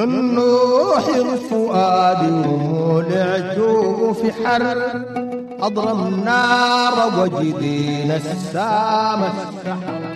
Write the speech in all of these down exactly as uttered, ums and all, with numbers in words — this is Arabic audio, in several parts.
جنوح الفؤاد ومولعته في حر أضرم النار وجدين السامة السحر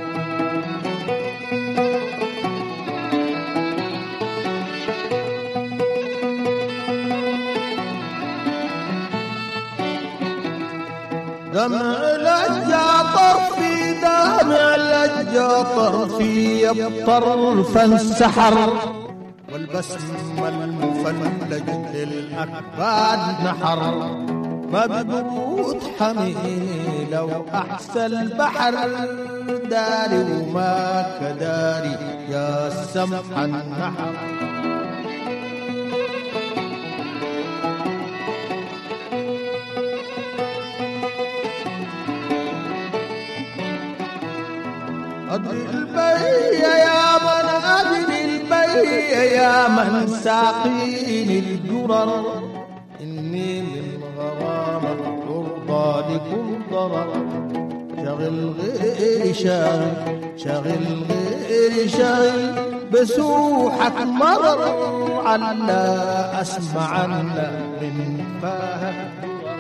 دمع الجاطر في دمع الجاطر في يبطر فانسحر والبسمة المفلج للأكباد نحر مبعوث حميلة وأحسى البحر داري وما كداري يا السمح النحر أدري البي يا من أدري البي يا من ساقيني الجرر إني من غرامة ترضى لكم ضرر شغل غيري شاغل شغل غيري شاغل بسوحك مرر على أسمعنا من فاه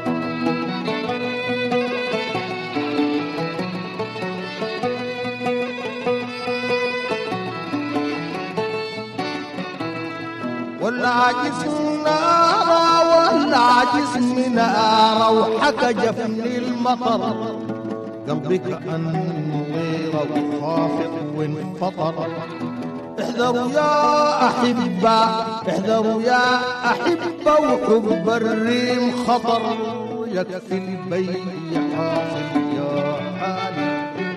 والعاجز نارا والعاجز من نارا وحكى جفني المطر قلبي كأنه غير وخافق وانفطر احذروا يا أحبة احذروا يا أحبة وحب الريم خطر يكفي البيع حاصل يا حالي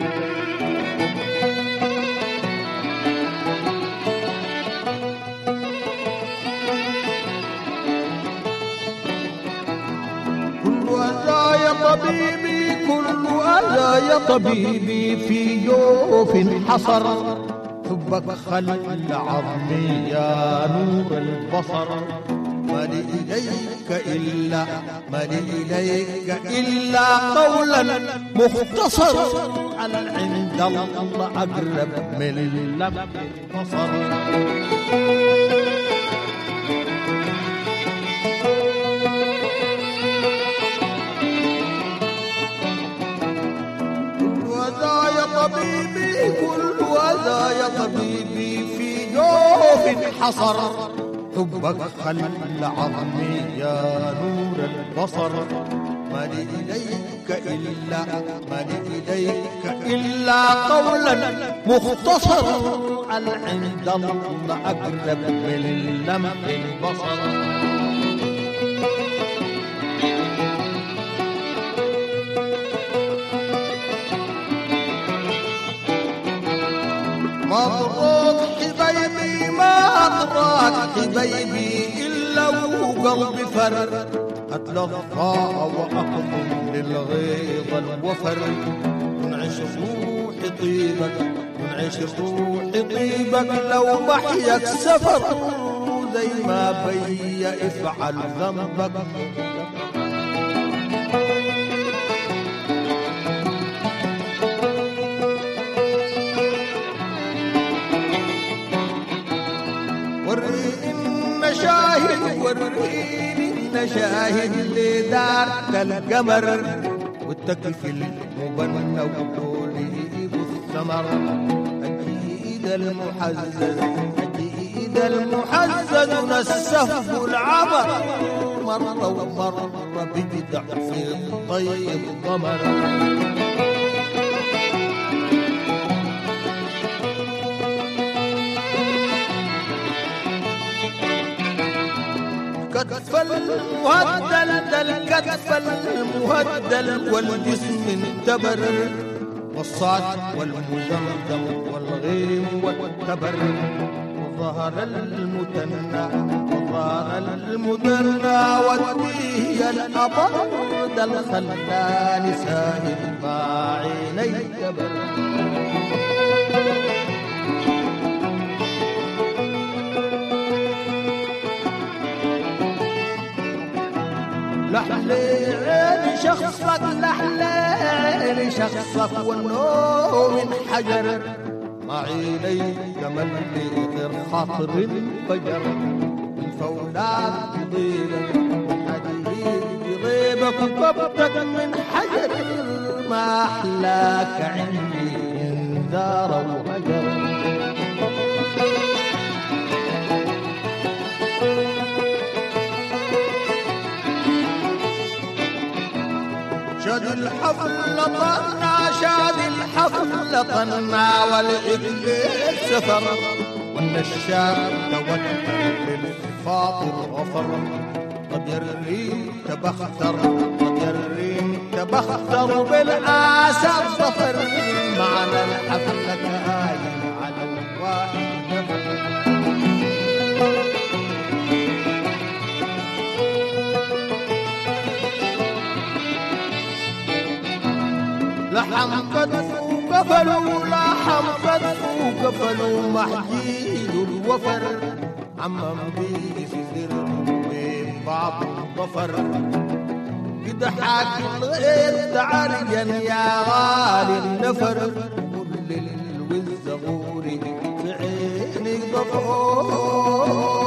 أذى يا طبيبي كل أذى يا طبيبي في جوف حصر حبك خل عظمي يا نور البصر ما لي إليك إلا ما لي إليك إلا قولا مختصر على عند الله أقرب من لمح البصر طبيبي كل وذا يا طبيبي في جوف حصر حبك خل عظمي يا نور البصر ما لي إليك إلا ما لي إليك إلا قولا مختصر على عند الله أقرب من لمح البصر مضروك حبيبي ما أضراك حبيبي إلا وقلبي فر أتلقى وأقضم للغيظ الوفر ونعيش روحي طيبك ونعيش روحي طيبك لو محيك سفر زي ما بي افعل ذنبك شاهد وريني النشاهد اللي دارت القمر والتكف المبنى وطولي بالثمر أجيد المحزز أجيد المحزز نسف العمر مرة ومرة بجدع في الطيب ضمر كتف المهدل الكتف المهدل والجسم انتبر والصعد والمزمزم والغيم والتبر وظهر المتنى وظهر المدرى والديه الأبر ذا الخلان ساهر ما عيني كبر لحلين شخصك لحلين شخصك والنوم من حجر عيني تملي غير خاطر انفجر الفولاد بضيلة حديد بغيبك وكبتك من حجر ما أحلاك عندي انذار وهجر شاد الحفل طنا شاد الحفل طنا والإبليس سفر والنشاب توتر للفاطر غفر قد يريم تبختر قد يريم تبختر بالآسى الظفر معنى الحفلة كاين على الواحد نفر لحم فتفوا قفلوا لحم فتفوا قفلوا محجيد الوفر عمم بيه سزر بين بعض الظفر قد حاك الغيث عريا يا غالي النفر كل الوز غوري في عيني ضفور